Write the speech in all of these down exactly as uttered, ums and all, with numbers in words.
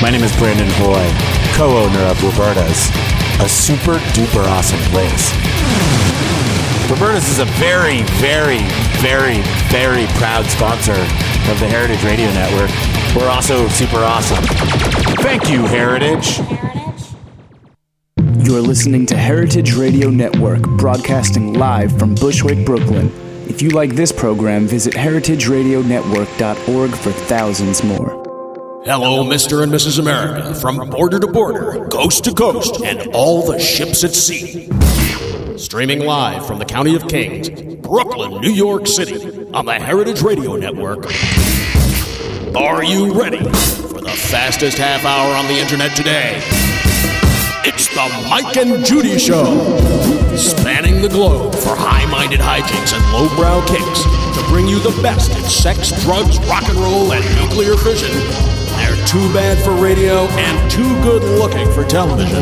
My name is Brandon Hoy, co-owner of Roberta's, a super duper awesome place. Roberta's is a very, very, very, very proud sponsor of the Heritage Radio Network. We're also super awesome. Thank you, Heritage. You're listening to Heritage Radio Network, broadcasting live from Bushwick, Brooklyn. If you like this program, visit heritage radio network dot org for thousands more. Hello, Mister and Missus America, from border to border, coast to coast, and all the ships at sea. Streaming live from the County of Kings, Brooklyn, New York City, on the Heritage Radio Network. Are you ready for the fastest half hour on the internet today? It's the Mike and Judy Show, spanning the globe for high-minded hijinks and lowbrow kicks to bring you the best in sex, drugs, rock and roll, and nuclear fission. They're too bad for radio and too good-looking for television.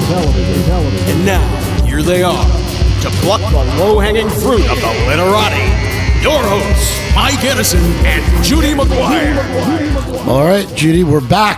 And now, here they are, to pluck the low-hanging fruit of the literati. Your hosts, Mike Edison and Judy McGuire. All right, Judy, we're back.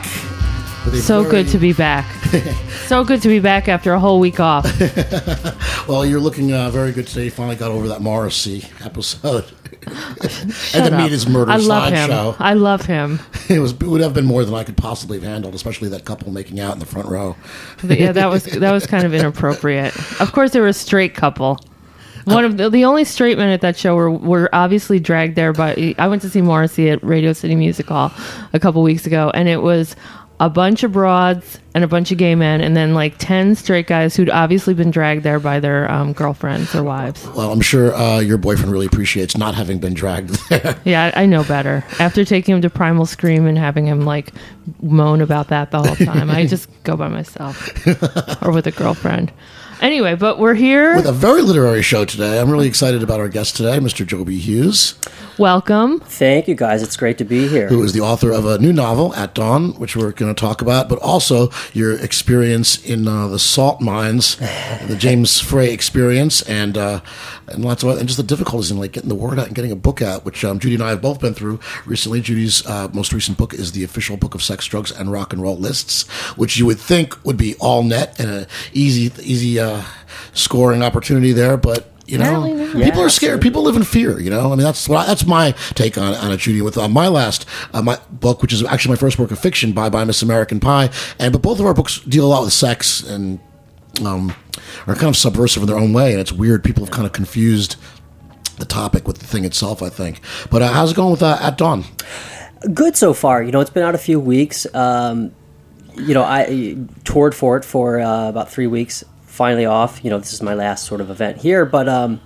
So very... good to be back. So good to be back after a whole week off. Well, you're looking uh, very good today. You finally got over that Morrissey episode. Shut and the up. Meat is Murder I love him. Show. I love him. It was it would have been more than I could possibly have handled, especially that couple making out in the front row. Yeah, that was that was kind of inappropriate. Of course, they were a straight couple. One of the, the only straight men at that show were, were obviously dragged there. But I went to see Morrissey at Radio City Music Hall a couple weeks ago, and it was a bunch of broads and a bunch of gay men, and then like ten straight guys who'd obviously been dragged there by their um, girlfriends or wives. Well, I'm sure uh, your boyfriend really appreciates not having been dragged there. Yeah, I, I know better. After taking him to Primal Scream and having him like moan about that the whole time, I just go by myself or with a girlfriend. Anyway, but we're here with a very literary show today. I'm really excited about our guest today, Mister Joby Hughes. Welcome. Thank you, guys. It's great to be here. Who is the author of a new novel, At Dawn, which we're going to talk about, but also your experience in uh, the salt mines, the James Frey experience, and uh, and lots of and just the difficulties in like getting the word out and getting a book out, which um, Judy and I have both been through recently. Judy's uh, most recent book is the official book of sex, drugs, and rock and roll lists, which you would think would be all net and an easy, easy uh, scoring opportunity there, but. You know, yeah, people are scared. People live in fear. You know, I mean, that's what I, that's my take on on it, Judy. With uh, my last uh, my book, which is actually my first work of fiction, Bye Bye Miss American Pie, and but both of our books deal a lot with sex and um, are kind of subversive in their own way, and it's weird. People have kind of confused the topic with the thing itself, I think. But uh, how's it going with uh, At Dawn? Good so far. You know, it's been out a few weeks. Um, you know, I toured for it for uh, about three weeks. Finally off, you know, this is my last sort of event here, but, um,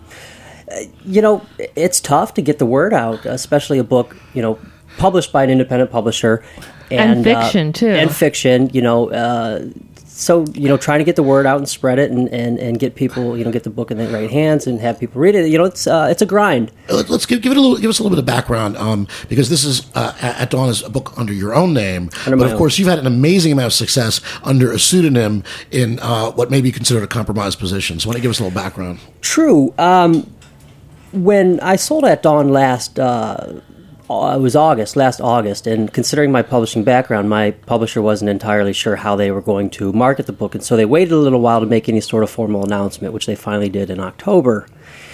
you know, it's tough to get the word out, especially a book, you know, published by an independent publisher. And, and fiction, uh, too. And fiction, you know, uh, so, you know, trying to get the word out and spread it and, and, and get people, you know, get the book in the right hands and have people read it, you know, it's uh, it's a grind. Let's give, give it a little, give us a little bit of background, um, because this is, uh, At Dawn is a book under your own name, under but of own. course you've had an amazing amount of success under a pseudonym in uh, what may be considered a compromised position. So why don't you give us a little background? True. Um, when I sold At Dawn last, uh, it was August, last August, and considering my publishing background, my publisher wasn't entirely sure how they were going to market the book, and so they waited a little while to make any sort of formal announcement, which they finally did in October.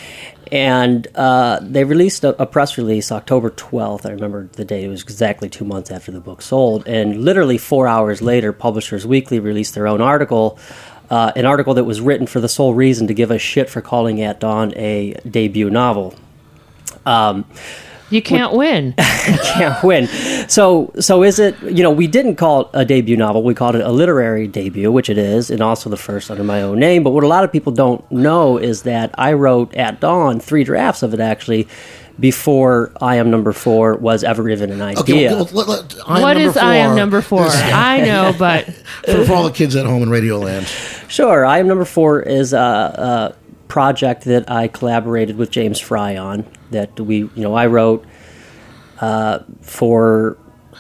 And uh, they released a, a press release October twelfth. I remember the day. It was exactly two months after the book sold. And literally four hours later, Publishers Weekly released their own article, uh, an article that was written for the sole reason to give a shit for calling At Dawn a debut novel. Um You can't win. can't win. So, so is it, you know, we didn't call it a debut novel. We called it a literary debut, which it is, and also the first under my own name. But what a lot of people don't know is that I wrote At Dawn, three drafts of it actually, before I Am Number Four was ever even an idea. Okay, well, let, let, I what is four, I Am Number Four? Is, I know, but... for, for all the kids at home in Radioland. Sure. I Am Number Four is a... a project that I collaborated with James Frey on, that we, you know, I wrote uh, for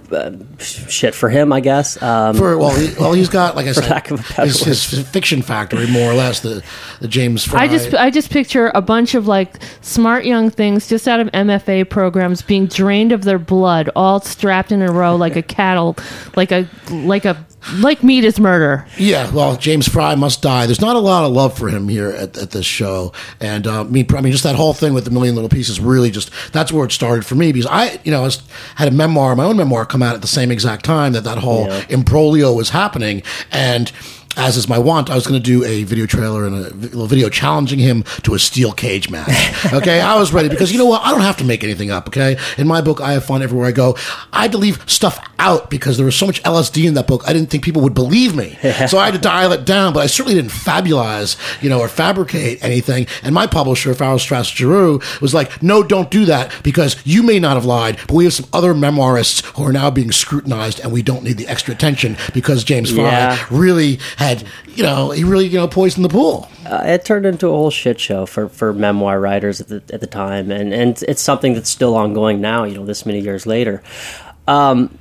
uh, shit for him, I guess. Um, For well, he, well, he's got like I For said, lack of a better his, his fiction factory, more or less. The the James Fry. I just I just picture a bunch of like smart young things just out of M F A programs being drained of their blood, all strapped in a row like a cattle, like a like a like meat is murder. Yeah, well, James Fry must die. There's not a lot of love for him here at, at this show, and uh, me, I mean, just that whole thing with the Million Little Pieces really just that's where it started for me because I, you know, I was, had a memoir, my own memoir, come out at the same exact time that that whole Yeah. imbroglio was happening, and. As is my want, I was going to do a video trailer and a little video challenging him to a steel cage match. Okay, I was ready because you know what? I don't have to make anything up. Okay, in my book, I have fun everywhere I go. I had to leave stuff out because there was so much L S D in that book. I didn't think people would believe me, so I had to dial it down. But I certainly didn't fabulize, you know, or fabricate anything. And my publisher, Farrell Strass Giroux, was like, "No, don't do that because you may not have lied, but we have some other memoirists who are now being scrutinized, and we don't need the extra attention because James Fry Yeah. really." Had, you know, he really, you know, poisoned the pool. Uh, it turned into a whole shit show for, for memoir writers at the at the time, and and it's something that's still ongoing now. You know, this many years later. Um,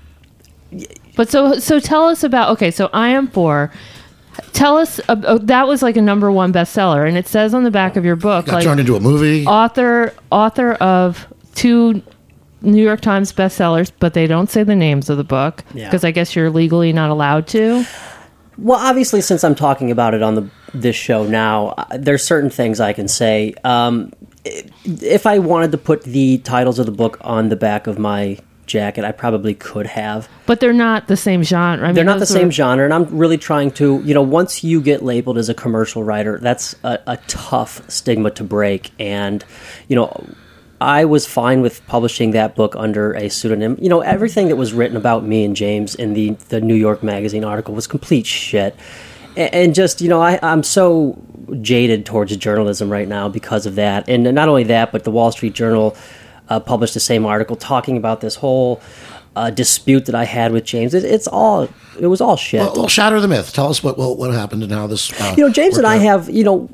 But so so tell us about okay, so I Am Four. Tell us uh, uh, that was like a number one bestseller, and it says on the back of your book, Got like turned into a movie. author author of two New York Times bestsellers, but they don't say the names of the book Yeah. because I guess you're legally not allowed to. Well, obviously, since I'm talking about it on the this show now, uh, there's certain things I can say. Um, i- if I wanted to put the titles of the book on the back of my jacket, I probably could have. But they're not the same genre. I mean, They're not the those same were- genre, and I'm really trying to, you know, once you get labeled as a commercial writer, that's a, a tough stigma to break. And, you know, I was fine with publishing that book under a pseudonym. You know, everything that was written about me and James in the, the New York Magazine article was complete shit. And, and just, you know, I, I'm so jaded towards journalism right now because of that. And not only that, but the Wall Street Journal uh, published the same article talking about this whole uh, dispute that I had with James. It, it's all, it was all shit. Well, well, shatter the myth. Tell us what what, what happened and how this. Uh, You know, James and worked I out. have, you know,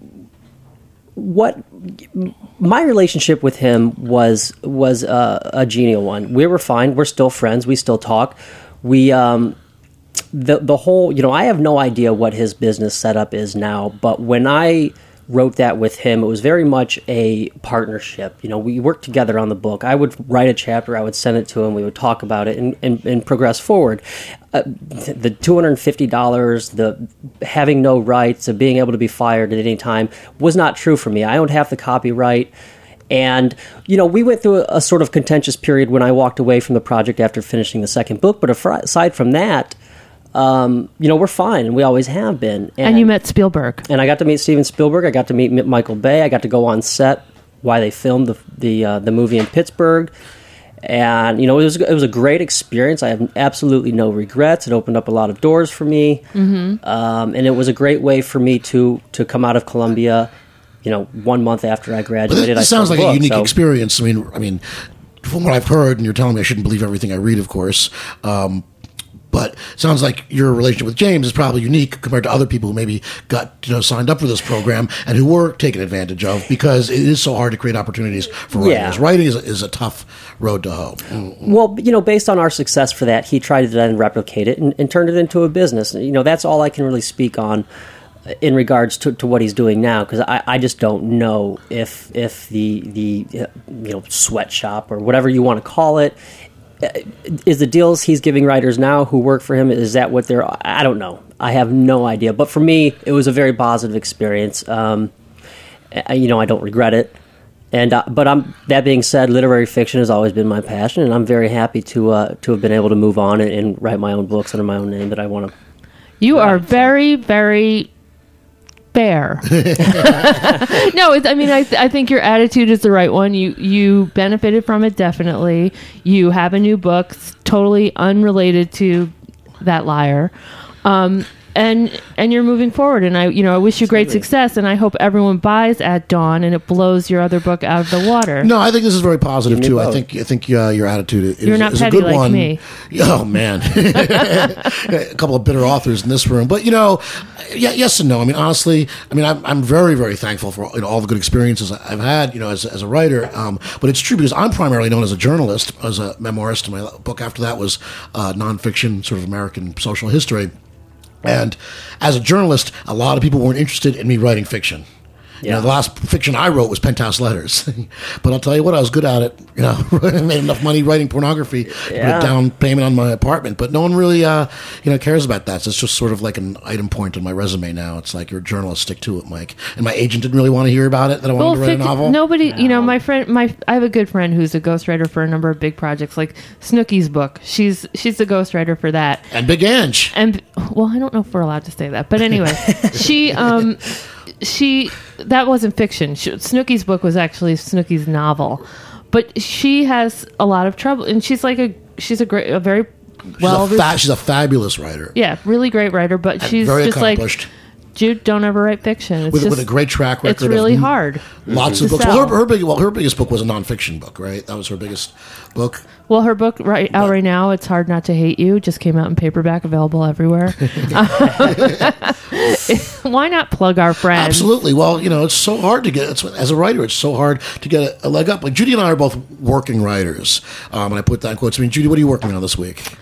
what my relationship with him was was uh, a genial one. We were fine. We're still friends. We still talk. We um, the the whole, you know, I have no idea what his business setup is now, but when I wrote that with him, it was very much a partnership. You know, we worked together on the book. I would write a chapter, I would send it to him, we would talk about it and, and, and progress forward. Uh, the two hundred fifty dollars, the having no rights, of being able to be fired at any time was not true for me. I owned half the copyright. And, you know, we went through a, a sort of contentious period when I walked away from the project after finishing the second book. But aside from that, um, you know, we're fine, and we always have been. And you met Spielberg. And I got to meet Steven Spielberg. I got to meet M- Michael Bay. I got to go on set while they filmed the the, uh, the movie in Pittsburgh. And, you know, it was it was a great experience. I have absolutely no regrets. It opened up a lot of doors for me. Mm-hmm. Um, and it was a great way for me to to come out of Columbia, you know, one month after I But graduated. this, I this sounds sold like the a book, unique so- experience. I mean, I mean, from what I've heard, and you're telling me I shouldn't believe everything I read, of course. Um, but it sounds like your relationship with James is probably unique compared to other people who maybe got, you know, signed up for this program and who were taken advantage of because it is so hard to create opportunities for writers. Yeah. Writing is a, is a tough road to hoe. Well, you know, based on our success for that, he tried to then replicate it and, and turned it into a business. You know, that's all I can really speak on in regards to, to what he's doing now, because I, I just don't know if if the the uh, you know, sweatshop or whatever you want to call it, uh, is the deals he's giving writers now who work for him, is that what they're, I don't know. I have no idea. But for me, it was a very positive experience. Um, I, you know, I don't regret it. And uh, but I'm, that being said, literary fiction has always been my passion, and I'm very happy to uh, to have been able to move on and, and write my own books under my own name that I want to. You are very, very fair. No, it's, I mean, I, th- I think your attitude is the right one. You you benefited from it, definitely. You have a new book, s- totally unrelated to that liar. Um, and and you're moving forward, and I you know I wish you great success, and I hope everyone buys At Dawn and it blows your other book out of the water. No, I think this is very positive Give me too. I both. think I think uh, your attitude is, You're not is petty a good like one. me. Oh man, a couple of bitter authors in this room, but you know, yeah, yes and no. I mean, honestly, I mean, I'm, I'm very very thankful for you know, all the good experiences I've had, you know, as as a writer. Um, but it's true because I'm primarily known as a journalist, as a memoirist. And my book after that was uh, nonfiction, sort of American social history. And as a journalist, a lot of people weren't interested in me writing fiction. You know, the last fiction I wrote was Penthouse Letters. But I'll tell you what, I was good at it. You know, I made enough money writing pornography to put Yeah. a down payment on my apartment. But no one really, uh, you know, cares about that. So it's just sort of like an item point on my resume now. It's like, you're a journalist, stick to it, Mike. And my agent didn't really want to hear about it, that I wanted Well, to write a fic- novel. nobody, you know, my friend, my I have a good friend who's a ghostwriter for a number of big projects, like Snooki's book. She's she's the ghostwriter for that. And Big Ange. And well, I don't know if we're allowed to say that, but anyway, she um she that wasn't fiction. She, Snooki's book was actually Snooki's novel, but she has a lot of trouble, and she's like a she's a great a very well she's, a fa- she's a fabulous writer. yeah really great writer, but she's very just like accomplished. Jude, don't ever write fiction. It's With, just, with a great track record. It's really of hard. Lots to of books. sell. Well her, her big, well, her biggest book was a nonfiction book, right? That was her biggest book. Well, her book right out right now, It's Hard Not to Hate You, just came out in paperback, available everywhere. Why not plug our friend? Absolutely. Well, you know, it's so hard to get, it's, as a writer, it's so hard to get a, a leg up. Like, Judy and I are both working writers. Um, and I put that in quotes. I mean, Judy, what are you working on this week?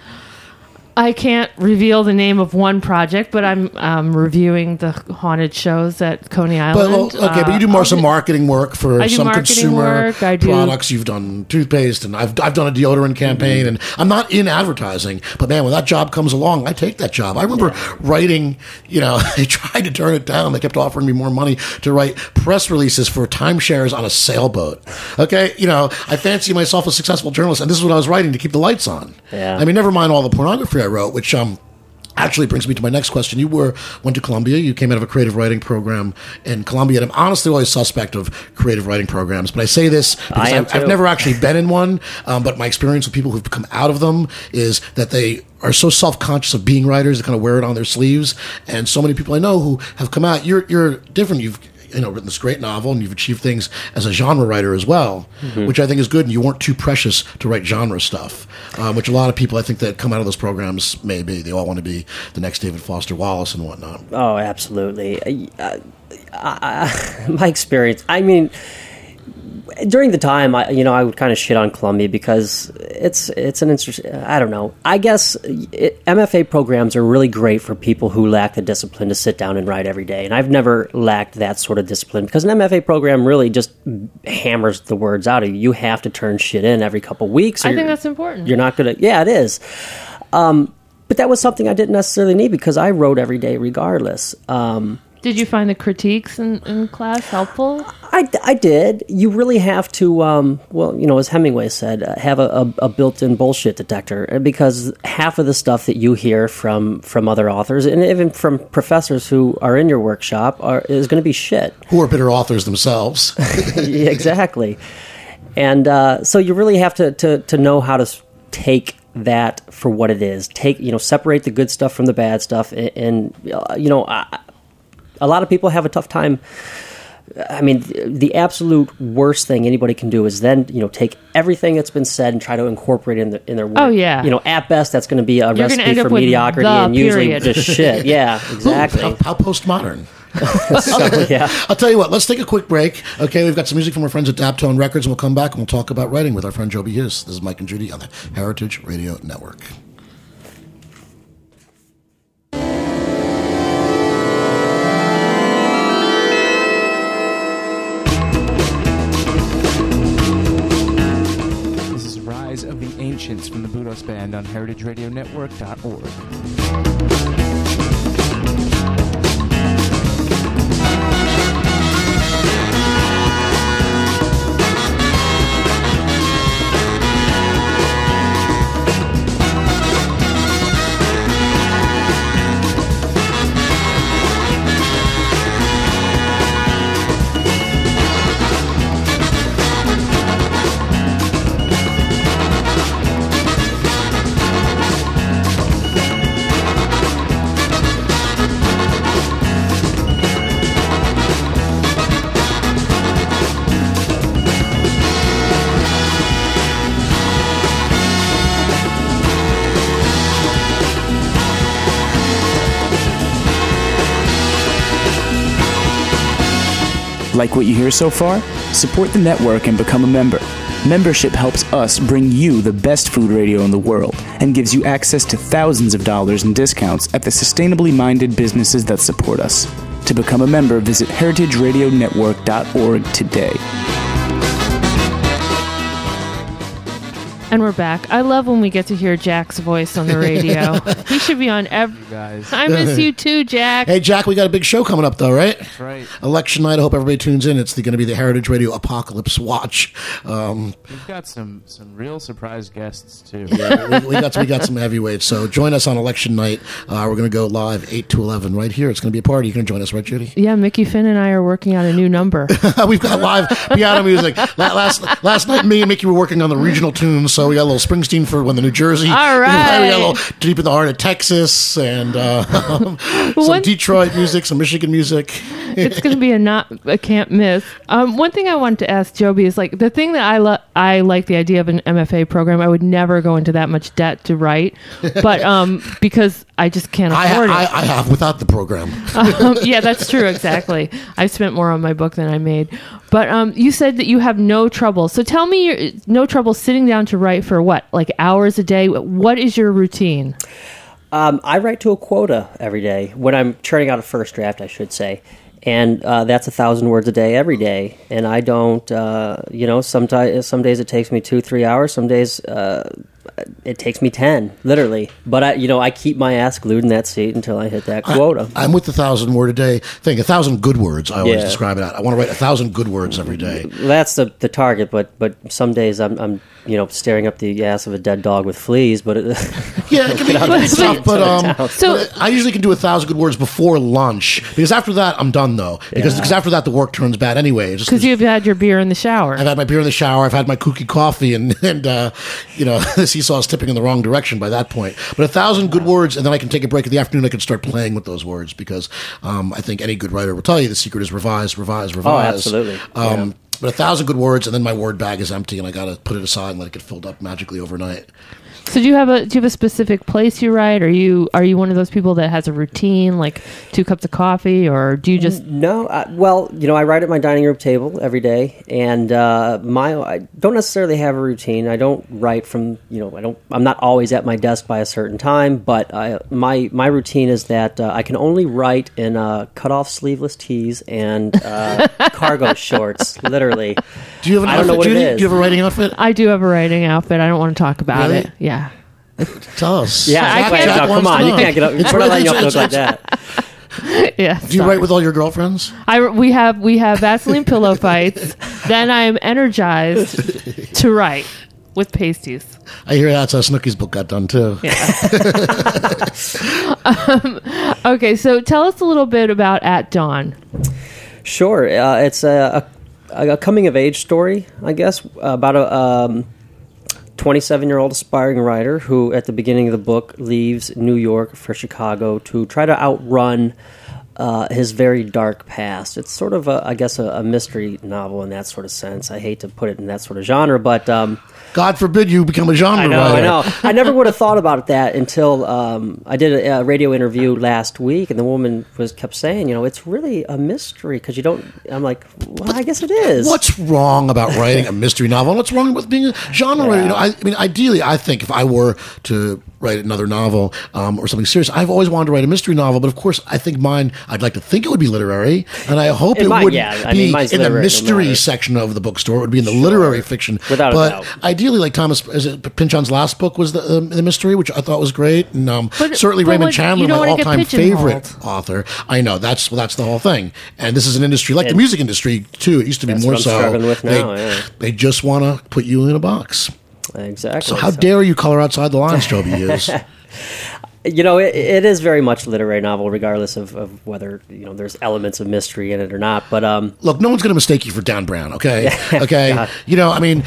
I can't reveal the name of one project, but I'm um, reviewing the haunted shows at Coney But, Island. well, okay, but you do Uh, more I'll some do- marketing work for I do some marketing consumer work, I do- products. You've done toothpaste, and I've I've done a deodorant campaign, and I'm not in advertising. But man, when that job comes along, I take that job. I remember writing. You know, I tried to turn it down. They kept offering me more money to write press releases for timeshares on a sailboat. Okay, you know, I fancy myself a successful journalist, and this is what I was writing to keep the lights on. Yeah. I mean, never mind all the pornography I wrote, which um. Actually brings me to my next question. You were went to Columbia. You came out of a creative writing program in Columbia. And I'm honestly always suspect of creative writing programs. But I say this because I am I've, I've too. never actually been in one. Um, but my experience with people who've come out of them is that they are so self-conscious of being writers. They kind of wear it on their sleeves. And so many people I know who have come out, you're you're different. You've you know written this great novel, and you've achieved things as a genre writer as well, Mm-hmm. which I think is good. And you weren't too precious to write genre stuff, um, which a lot of people I think that come out of those programs may be. They all want to be the next David Foster Wallace and whatnot. Oh, absolutely. Uh, I, I, my experience, I mean, during the time, I, you know, I would kind of shit on Columbia because it's it's an interesting. I don't know. I guess it, M F A programs are really great for people who lack the discipline to sit down and write every day. And I've never lacked that sort of discipline because an M F A program really just hammers the words out of you. You have to turn shit in every couple weeks. or I think you're- that's important. You're not gonna. Yeah, it is. Um, but that was something I didn't necessarily need because I wrote every day regardless. Um, Did you find the critiques in, in class helpful? I, I did. You really have to, um, well, you know, as Hemingway said, uh, have a, a, a built-in bullshit detector because half of the stuff that you hear from, from other authors and even from professors who are in your workshop are, is going to be shit. Who are bitter authors themselves. Yeah, exactly. And uh, so you really have to, to, to know how to s- take that for what it is. Take, you know, separate the good stuff from the bad stuff. And, and uh, you know, I, a lot of people have a tough time. I mean, the, the absolute worst thing anybody can do is then, you know, take everything that's been said and try to incorporate it in, the, in their work. Oh, yeah. You know, at best, that's going to be a You're gonna recipe end for up with mediocrity the and usually period. just shit. Yeah, exactly. How, how postmodern. So, yeah. I'll tell you what, let's take a quick break. Okay, we've got some music from our friends at Daptone Records, and we'll come back and we'll talk about writing with our friend Joby Hughes. This is Mike and Judy on the Heritage Radio Network. This is Rise of the Ancients from the Budos Band on heritage radio network dot org. Like what you hear so far? Support the network and become a member. Membership helps us bring you the best food radio in the world and gives you access to thousands of dollars in discounts at the sustainably minded businesses that support us. To become a member, visit heritage radio network dot org today. And we're back. I love when we get to hear Jack's voice on the radio. He should be on every... guys. I miss you too, Jack. Hey, Jack, we got a big show coming up, though, right? That's right. Election night. I hope everybody tunes in. It's going to be the Heritage Radio Apocalypse Watch. Um, We've got some, some real surprise guests, too. yeah, we, we, got some, we got some heavyweights. So join us on election night. Uh, we're going to go live eight to eleven right here. It's going to be a party. You can join us, right, Judy? Yeah, Mickey Finn and I are working on a new number. We've got live piano music. La- Last last night, me and Mickey were working on the regional tunes, so we got a little Springsteen for when the New Jersey. All right. We got a little Deep in the Heart of Texas, and uh, some One- Detroit music, some Michigan music. It's going to be a not a can't miss. Um, one thing I wanted to ask Joby is like the thing that I lo- I like the idea of an M F A program. I would never go into that much debt to write, but um, because I just can't I, afford I, it. I have without the program. Um, yeah, that's true. Exactly. I've spent more on my book than I made. But um, you said that you have no trouble. So tell me, you're, no trouble sitting down to write for what, like hours a day? What is your routine? Um, I write to a quota every day when I'm churning out a first draft, I should say. And uh, that's a thousand words a day every day. And I don't, uh, you know, sometimes some days it takes me two, three hours. Some days uh, it takes me ten, literally. But I, you know, I keep my ass glued in that seat until I hit that quota. I, I'm with the thousand word a day thing. A thousand good words. I always Yeah. describe it. I want to write a thousand good words every day. That's the the target. But but some days I'm I'm you know staring up the ass of a dead dog with fleas. But it, Yeah, it can be Get out it's of tough, town. but Get out of um, town. So- but I usually can do a thousand good words before lunch because after that I'm done though. Because because after that the work turns bad anyway. It's just Because you've had your beer in the shower. I've had my beer in the shower. I've had my kooky coffee, and and uh, you know the seesaw's tipping in the wrong direction by that point. But a thousand good words, and then I can take a break in the afternoon. I can start playing with those words because um, I think any good writer will tell you the secret is revise, revise, revise. absolutely. Um, But a thousand good words, and then my word bag is empty, and I got to put it aside and let it get filled up magically overnight. So do you have a do you have a specific place you write? Are you are you one of those people that has a routine, like two cups of coffee, or do you just? No, I, well, you know, I write at my dining room table every day, and uh, my I don't necessarily have a routine. I don't write from you know I don't I'm not always at my desk by a certain time, but I, my my routine is that uh, I can only write in uh, cut off sleeveless tees and uh, cargo shorts, literally. Do you have an I don't outfit, know what it Judy? is. Do you have a writing outfit? I do have a writing outfit. I don't want to talk about Really? it. Yeah. Tell us. Yeah, I Jack, can't- Jack, Jack come wants on, to you know. can't get up. It's We're not letting you really- up to look like that. Yeah. Do you write with all your girlfriends? I we have we have Vaseline pillow fights. Then I am energized to write with pasties. I hear that's how Snooki's book got done too. um, okay, so tell us a little bit about At Dawn. Sure, uh, it's a, a, a coming of age story, I guess, about a um, twenty-seven-year-old aspiring writer who, at the beginning of the book, leaves New York for Chicago to try to outrun uh, his very dark past. It's sort of, a, I guess, a, a mystery novel in that sort of sense. I hate to put it in that sort of genre, but um, God forbid you become a genre I know, writer. I know. I never would have thought about that until um, I did a, a radio interview last week, and the woman was kept saying, you know, it's really a mystery because you don't. I'm like, well, I guess it is. What's wrong about writing a mystery novel? What's wrong with being a genre writer? You know, I, I mean, ideally, I think if I were to write another novel um, or something serious, I've always wanted to write a mystery novel. But of course, I think mine. I'd like to think it would be literary, and I hope It it, might, would yeah. I be mean, mine's in the literary, no mystery matter. section of the bookstore. It would be in the literary fiction. Without a but doubt. ideally, like Thomas, is it Pynchon's last book was the, um, the mystery, which I thought was great, and um, But- certainly but Raymond what- Chandler, you don't my wanna get all-time pigeonholed. favorite author. I know that's well, that's the whole thing, and this is an industry like the And- music industry too. It used to be That's more what I'm so. struggling with they, now, yeah. they just want to put you in a box. Exactly. So how dare you color outside the lines, Joby Hughes? You know, it, it is very much a literary novel, regardless of, of whether you know there's elements of mystery in it or not. But um, Look, no one's going to mistake you for Dan Brown, okay? Okay, God. you know, I mean.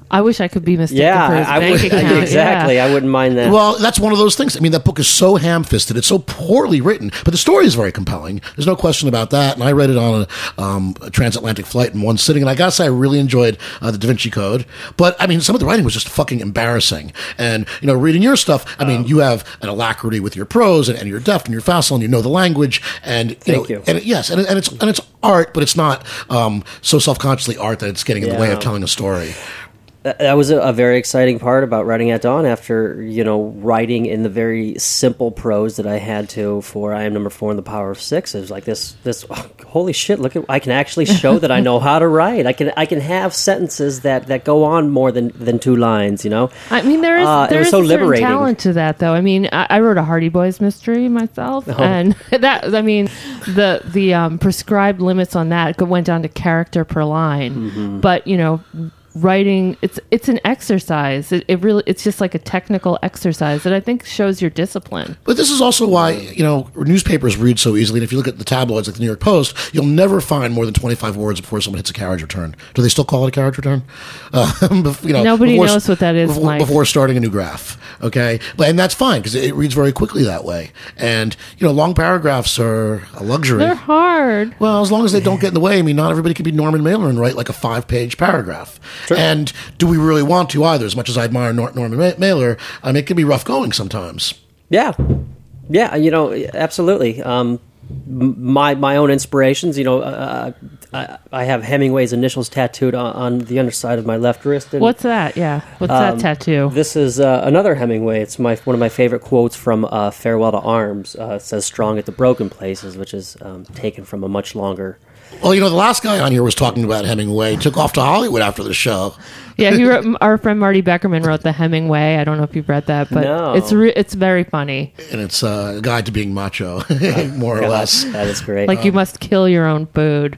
I wish I could be mistaken Yeah, for his I, I bank would account. exactly. Yeah. I wouldn't mind that. Well, that's one of those things. I mean, that book is so ham-fisted. It's so poorly written, but the story is very compelling. There's no question about that. And I read it on a, um, a transatlantic flight in one sitting, and I gotta say, I really enjoyed uh, the Da Vinci Code. But I mean, some of the writing was just fucking embarrassing. And you know, reading your stuff, I mean, um, you have an alacrity with your prose, and, and you're deft, and you're facile, and you know the language. And you Thank know, you. And it, yes, and, it, and it's and it's art, but it's not um, so self-consciously art that it's getting in Yeah. the way of telling a story. That was a, a very exciting part about writing at dawn. After you know writing in the very simple prose that I had to for I Am Number Four in the Power of Six, it was like this. This oh, holy shit! Look at I can actually show that I know how to write. I can I can have sentences that, that go on more than, than two lines. You know. I mean, there is Uh, it there was is so a certain liberating. talent to that, though. I mean, I, I wrote a Hardy Boys mystery myself, Oh. and that I mean, the the um, prescribed limits on that went down to character per line. Mm-hmm. But you know, writing it's it's an exercise. It, it really it's just like a technical exercise that I think shows your discipline. But this is also why, you know, newspapers read so easily. And if you look at the tabloids like the New York Post, you'll never find more than twenty-five words before someone hits a carriage return. Do they still call it a carriage return? Uh, you know, Nobody before, knows what that is, before, Mike. before starting a new graph. Okay. But, and that's fine because it, it reads very quickly that way. And, you know, long paragraphs are a luxury. They're hard. Well, as long as they don't get in the way. I mean, not everybody can be Norman Mailer and write like a five-page paragraph. Sure. And do we really want to either? As much as I admire Nor- Norman Ma- Mailer, I mean, it can be rough going sometimes. Yeah, yeah, you know, absolutely. Um, m- my my own inspirations, you know, uh, I, I have Hemingway's initials tattooed on, on the underside of my left wrist. And, What's that? Yeah, what's that tattoo? This is uh, another Hemingway. It's my one of my favorite quotes from uh, Farewell to Arms. Uh, it says "Strong at the broken places," which is um, taken from a much longer. Well, you know, the last guy on here was talking about Hemingway. He took off to Hollywood after the show. Yeah, he wrote. Our friend Marty Beckerman wrote the Hemingway. I don't know if you've read that, but No. it's re- it's very funny. And it's uh, a guide to being macho, more or less. That is great. Like you must kill your own food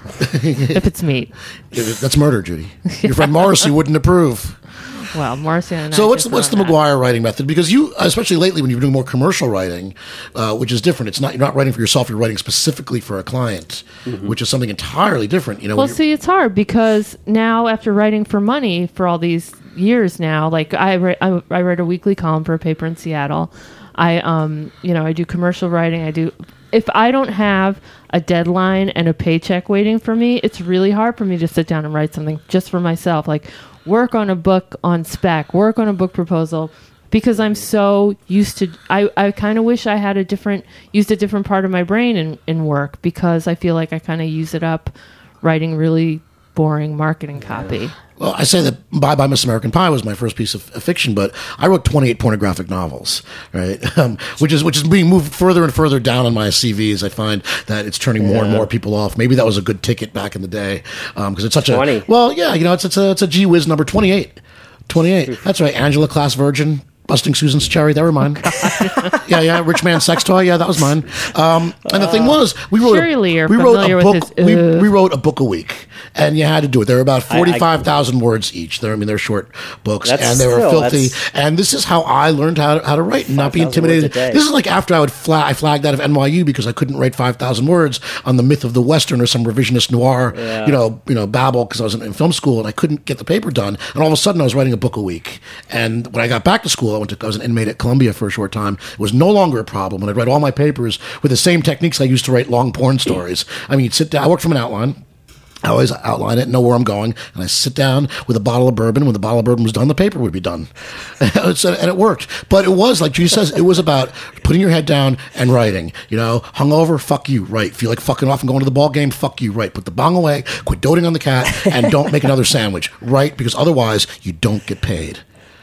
if it's meat. That's murder, Judy. Your friend Morrissey wouldn't approve. Well, Marcy and I So what's just the, what's the wrote that. McGuire writing method? Because you, especially lately when you're doing more commercial writing, uh, which is different. It's not you're not writing for yourself. You're writing specifically for a client, Mm-hmm. which is something entirely different. You know. Well, when you're- see, it's hard because now after writing for money for all these years now, like I write, I, I write a weekly column for a paper in Seattle. I, um, you know, I do commercial writing. I do. If I don't have a deadline and a paycheck waiting for me, it's really hard for me to sit down and write something just for myself. Like work on a book on spec, work on a book proposal. Because I'm so used to, I, I kind of wish I had a different, used a different part of my brain in, in work because I feel like I kind of use it up writing really boring marketing copy. Well, I say that Bye Bye Miss American Pie was my first piece of, of fiction, but I wrote twenty-eight pornographic novels, right? Um, which is which is being moved further and further down on my C Vs. I find that it's turning more and more people off. Maybe that was a good ticket back in the day because um, it's such twenty. a well, yeah, you know, it's it's a it's a gee whiz number twenty-eight. twenty-eight. That's right, Angela Class Virgin. Busting Susan's Cherry, they were mine. yeah, yeah, Rich Man Sex Toy, yeah, that was mine. Um, and the thing was, we wrote Surely you're a, we wrote familiar a with book. his, we, uh, we wrote a book a week, and you had to do it. They were about I- I- forty-five thousand words each. They're, I mean, they're short books, That's and they were still- filthy. that's- And this is how I learned how to, how to write and not be five thousand words intimidated. a day. This is like after I would flag, I flagged out of N Y U because I couldn't write five thousand words on the myth of the Western or some revisionist noir, Yeah. you know, you know, babble because I was in, in film school and I couldn't get the paper done. And all of a sudden, I was writing a book a week. And when I got back to school, I went to I was an inmate at Columbia for a short time. It was no longer a problem. And I'd write all my papers with the same techniques I used to write long porn stories. I mean, you'd sit down. I worked from an outline. I always outline it, know where I'm going, and I sit down with a bottle of bourbon. When the bottle of bourbon was done, the paper would be done. and it worked. But it was, like Judy says, it was about putting your head down and writing. You know, hungover, fuck you, right. Feel like fucking off and going to the ball game, fuck you, right. Put the bong away, quit doting on the cat, and don't make another sandwich, right? Because otherwise, you don't get paid.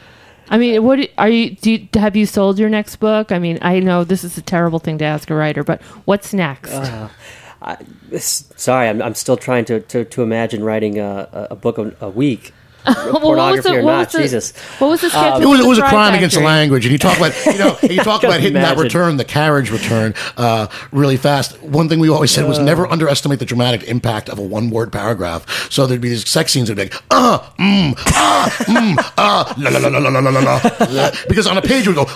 I mean, what are you, do you, have you sold your next book? I mean, I know this is a terrible thing to ask a writer, but what's next? Uh, I, this, sorry, I'm, I'm still trying to, to, to imagine writing a, a book a, a week. Well, what was Pornography the- or what not, was the- Jesus. What was the sketch? Um, It was, it was a Fry crime against the Factory? language, and you talk about you know you talk about hitting that Imagine. return, the carriage return, uh, really fast. One thing we always said was never underestimate the dramatic impact of a one word paragraph. So there'd be these sex scenes that'd be like uh mm ah mm ah la la la la la la la la, because on a page it would go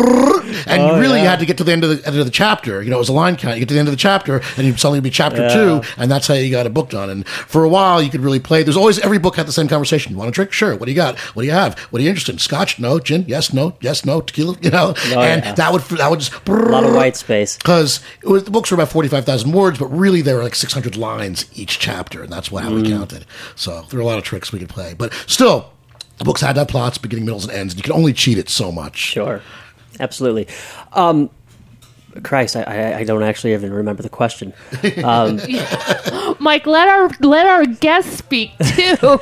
and you really had to get to the end of the end of the chapter. You know, it was a line count. You get to the end of the chapter, and you'd suddenly be chapter two, and that's how you got a book done. And for a while, you could really play. There's always every book had the same conversation. want a drink? Sure. What do you got? What do you have? What are you interested in? Scotch? No. Gin? Yes. No. Yes. No. Tequila? You know, Oh, and yeah. that would that would just A lot of white space. because the books were about forty-five thousand words, but really they were like six hundred lines each chapter, and that's how we counted. So there were a lot of tricks we could play, but still, the books had to have plots, beginning, middles, and ends, and you could only cheat it so much. Sure, absolutely. Um, Christ, I, I, I don't actually even remember the question. Um, Mike, let our let our guest speak too.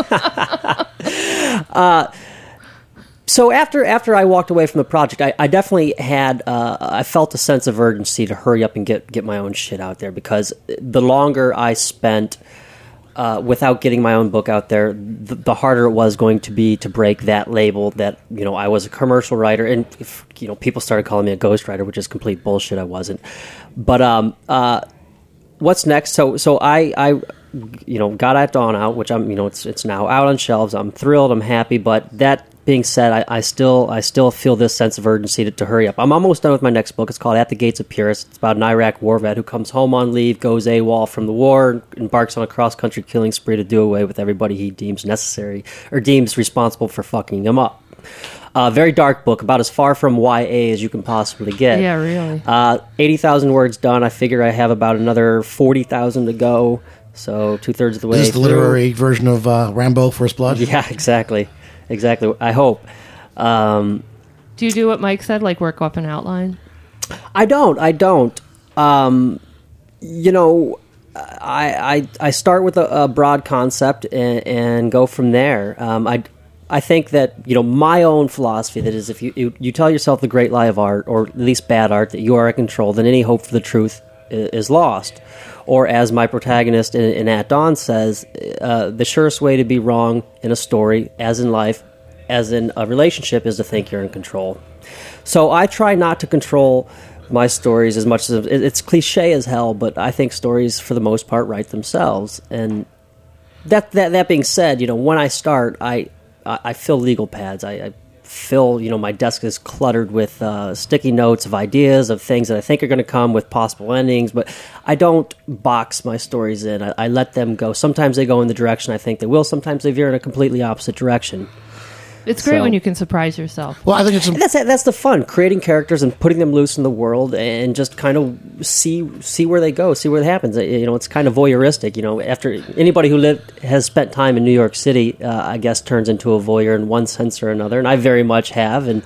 So after after I walked away from the project, I, I definitely had uh, I felt a sense of urgency to hurry up and get get my own shit out there, because the longer I spent uh, without getting my own book out there, the, the harder it was going to be to break that label that, you know, I was a commercial writer, and if, you know, people started calling me a ghostwriter, which is complete bullshit. I wasn't. But um, uh, what's next? So so I I you know got At Dawn out, which I'm you know it's it's now out on shelves. I'm thrilled. I'm happy, but that being said, I, I still I still feel this sense of urgency to, to hurry up. I'm almost done with my next book. It's called At the Gates of Pyrrhus. It's about an Iraq war vet who comes home on leave, goes AWOL from the war, embarks on a cross-country killing spree to do away with everybody he deems necessary or deems responsible for fucking him up. A uh, very dark book, about as far from Y A as you can possibly get. Yeah, really. Uh, eighty thousand words done. I figure I have about another forty thousand to go, so two-thirds of the way This is the through. literary version of uh, Rambo: First Blood. Yeah, exactly. Exactly. I hope. Um, Do you do what Mike said, like work up an outline? I don't. I don't. Um, you know, I, I I start with a, a broad concept and, and go from there. Um, I I think that, you know, my own philosophy that is, if you, you you tell yourself the great lie of art, or at least bad art, that you are in control, then any hope for the truth is, is lost. Or as my protagonist in, in At Dawn says, uh, the surest way to be wrong in a story, as in life, as in a relationship, is to think you're in control. So I try not to control my stories as much as it's cliche as hell, but I think stories for the most part write themselves. And that that that being said, you know, when I start, I I, I fill legal pads. I, I fill, you know, my desk is cluttered with uh, sticky notes of ideas of things that I think are going to come with possible endings, but I don't box my stories in. I, I let them go. Sometimes they go in the direction I think they will. Sometimes they veer in a completely opposite direction. It's great So- when you can surprise yourself. Well, I think it's And that's that's the fun, creating characters and putting them loose in the world, and just kind of see see where they go, see what happens. You know, it's kind of voyeuristic. You know, after anybody who lived has spent time in New York City, uh, I guess turns into a voyeur in one sense or another, and I very much have. And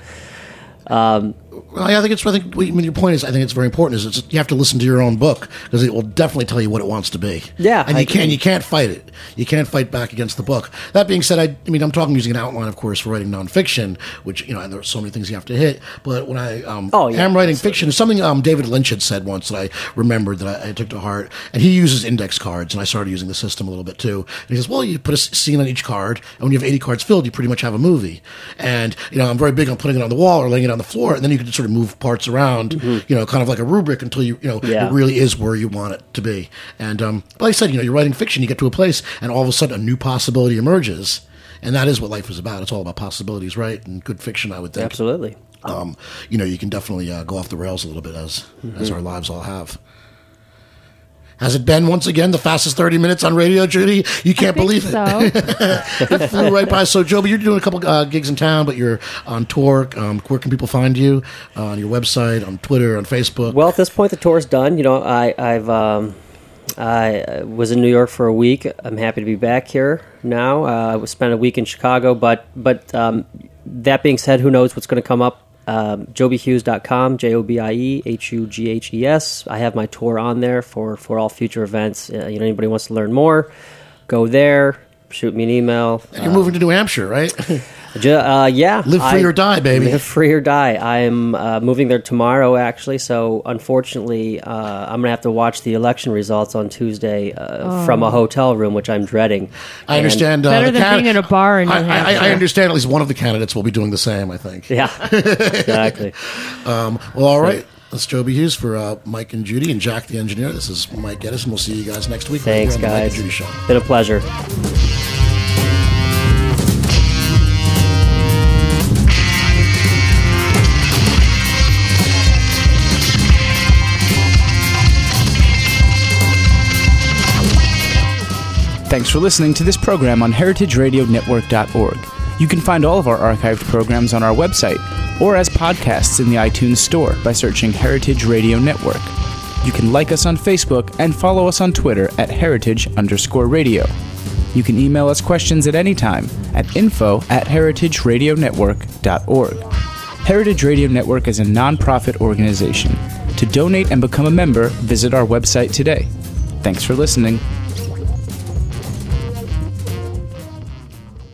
Well, I think it's. I think. I mean, your point is. I think it's very important. Is it's, you have to listen to your own book, because it will definitely tell you what it wants to be. Yeah, and I you can't. agree. You can't fight it. You can't fight back against the book. That being said, I, I mean, I'm talking using an outline, of course, for writing nonfiction, which, you know, and there are so many things you have to hit. But when I um, Oh, yeah, am writing fiction, something um, David Lynch had said once that I remembered that I, I took to heart, and he uses index cards, and I started using the system a little bit too. And he says, well, you put a s- scene on each card, and when you have eighty cards filled, you pretty much have a movie. And you know, I'm very big on putting it on the wall or laying it on the floor, and then you can sort of move parts around, you know, kind of like a rubric until you, you know, Yeah. it really is where you want it to be. And um, like I said, you know, you're writing fiction, you get to a place, and all of a sudden a new possibility emerges, and that is what life is about. It's all about possibilities, right? And good fiction, I would think. absolutely. Um, you know, you can definitely uh, go off the rails a little bit, as Mm-hmm. as our lives all have. Has it been once again the fastest thirty minutes on radio, Judy? You can't believe it. So, It flew right by. So, Joby, you're doing a couple uh, gigs in town, but you're on tour. Um, where can people find you? Uh, on your website, on Twitter, on Facebook? Well, at this point, the tour's done. You know, I, I've um, I uh, was in New York for a week. I'm happy to be back here now. Uh, I spent a week in Chicago, but but um, that being said, who knows what's going to come up? Um, joby hughes dot com, J O B I E H U G H E S. I have my tour on there for, for all future events. Uh, you know, anybody wants to learn more, go there, shoot me an email. And you're moving to New Hampshire, right? Ju- uh, yeah. Live free I- or die, baby. Live free or die. I'm uh, moving there tomorrow, actually. So, unfortunately, uh, I'm going to have to watch the election results on Tuesday uh, from a hotel room, which I'm dreading. I And- understand. Uh, Better the than can- being in a bar in New I, I, I Hampshire. understand at least one of the candidates will be doing the same, I think. Yeah, exactly. Um, well, all right. That's Joby Hughes for uh, Mike and Judy and Jack the engineer. This is Mike Geddes, and we'll see you guys next week. right here Thanks, on the Mike and guys. Judy Show. Been a pleasure. Thanks for listening to this program on heritage radio network dot org. You can find all of our archived programs on our website or as podcasts in the iTunes Store by searching Heritage Radio Network. You can like us on Facebook and follow us on Twitter at heritage underscore radio. You can email us questions at any time at info at heritage radio network dot org. Heritage Radio Network is a non-profit organization. To donate and become a member, visit our website today. Thanks for listening.